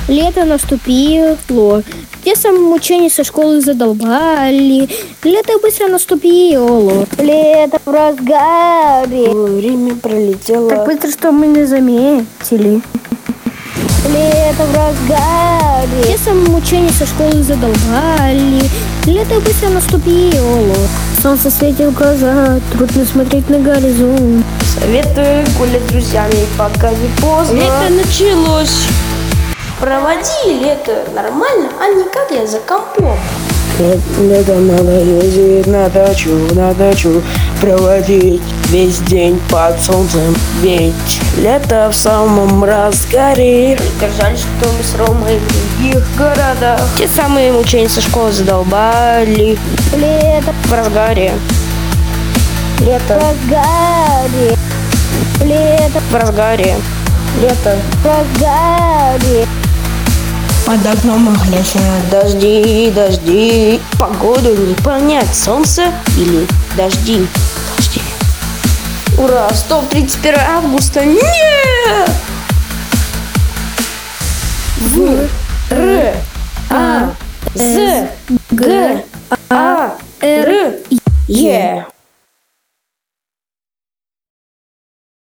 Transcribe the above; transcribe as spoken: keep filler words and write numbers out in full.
Лето наступило. Те самоучения со школы задолбали. Лето быстро наступило. Лето в разгаре. Время пролетело. Так быстро, что мы не заметили. Лето в разгаре. Те самоучения со школы задолбали. Лето быстро наступило. Солнце светит в глаза, трудно смотреть на горизонт. Советую гулять с друзьями, пока не поздно. Лето началось. Проводи лето нормально, а не как я за компом. Летом надо ездить на дачу, на дачу проводить весь день под солнцем, ведь лето в самом разгаре. Только жаль, что мы с Ромой в других городах. Те самые учения со школы задолбали. Лето В разгаре. в Лето, разгаре. Лето В разгаре. лето. в разгаре. Под окном махлящие дожди, дожди. Погоду не понять, солнце или дожди. Дожди. Ура, стоп, тридцать первое августа. Нет! В, Р, А, З, Г, А, Р, Е.